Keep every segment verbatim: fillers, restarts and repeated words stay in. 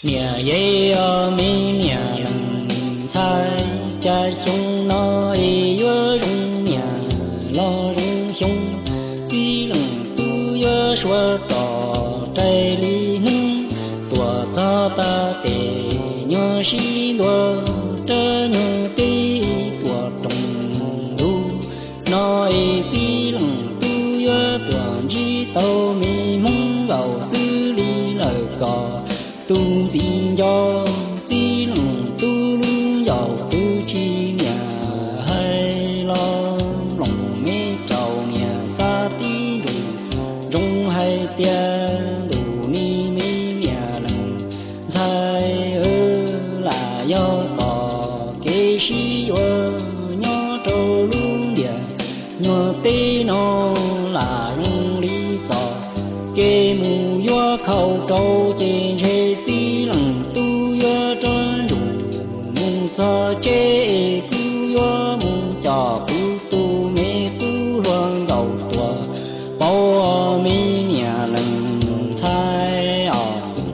nhà dây ở mi nhà lần sai cha chúng nó y yo rung nhà lo rung chung chỉ lần tu yo xóa tỏ trái lý nâng tua cho ta tề nhớ xí đua trơ nhớ tê tua trồng đu nói chỉ lần tu yo tuần chỉ tàu mi mong vào xử lý lời cò tu xin cho xin tu luôn giàu tu chi nhà hay lo lòng mê trầu nhà xa tí rung rung hay tia đủ ni mê nhà lần sai ơ là do giò kế sĩ ơ nhó trâu luôn địa nhó tê nó là rung lý giò kê mù yo khẩu trâu trên chế chỉ lần tu yo trơn đủ mù cho chế tu yo mù cho tu tu mê tu loan đầu tua bao mi nhà lần sai ở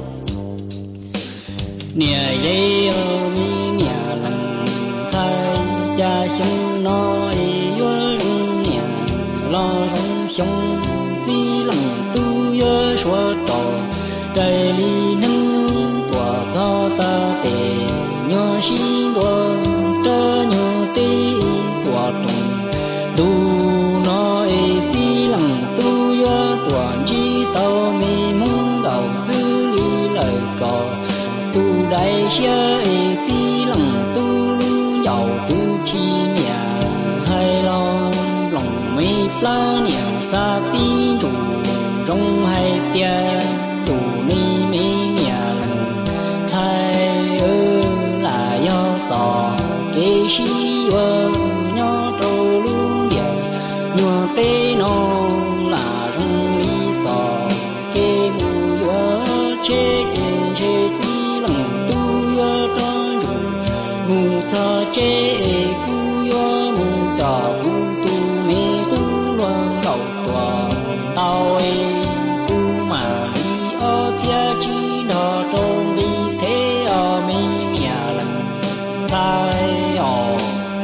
nhà dây ở mi nhà lần sai cha sống nói yo rung nhà lo rung sống chỉ lần tu yo xóa tỏ trái lý nâng tua cho ta tề nhớ xin đua trơ nhớ tê tua trùng đu nói chỉ lần tu yo tuần chỉ tao mi mong đầu xử lý lời cò tu đại xưa chỉ lần tu lu giàu tu chi nhà hay lo lòng mi pla nhà xa tí đủ trong hai tia đủ ni mi nhà lần sai ơ là do giò kế sĩ ơ nhó trâu luôn địa nhua tê nó là rung lý giò kê mù ơ chế kê chế chỉ lần tu ơ trơn đủ mù cho chế cu ơ mù cho cu tu mê tu loan đầu tòa tao ê nó trong đi thế ở mi nhà lần sai ở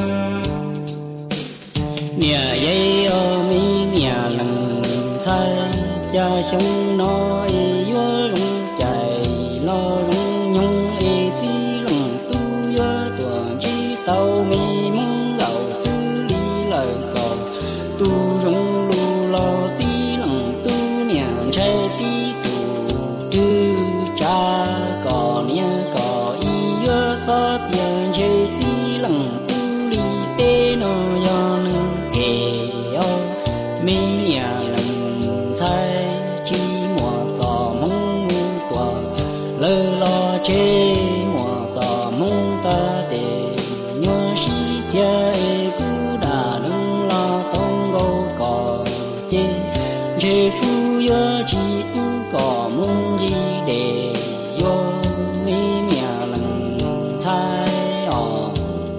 nhà dây ở mi nhà lần sai cha sống nói yo rung chạy lo rung nhung e chỉ lần tu yo tuần chỉ tàu mi mong đầu xử lý lời cầu tu rung lu lo chỉ lần tu nhà trái tí tu cha còn nhớ có ý yo sa tiền chơi chỉ lần tu li tê nó yo nâng kề yo mi nhà lần sai chỉ mùa gió mong mưa qua lơ lo chê mùa gió mong ta để nhớ si chơi cú đà nâng lo tông gấu cò chê chê cú yo chỉ cú cò mong gì để yo mi nhà lần sai ở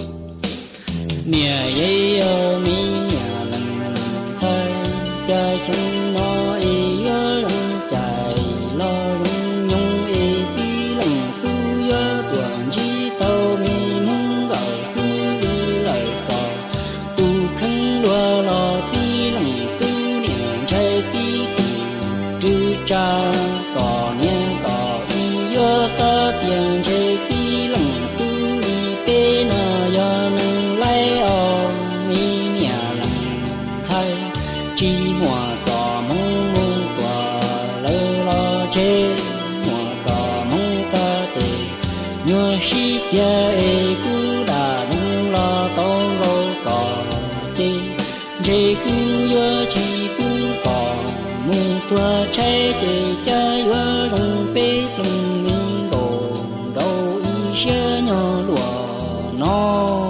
nhà dây ở mi nhà lần sai cha chúng nó y yo rung chạy lo rung nhung y chỉ lần tu yo tuần chỉ tàu mi mong gọi xử lý lời cò tu khăn đua lo chỉ lần tu niệm trái tí trừ cha còn nhớ có ý yo sa tiền chế chỉ lần tu li tê na yo nâng lấy ở mi nhà lần thay chỉ mùa gió mong mong tòa lơ lo chế mùa gió mong ta tề nhớ ship ya e cú đà nâng lo tông gấu cò chê chê cú yo chỉ cú cò mong tua trái chê cha yo rung bê lung mi đồ đâu y xưa nhỏ lùa nó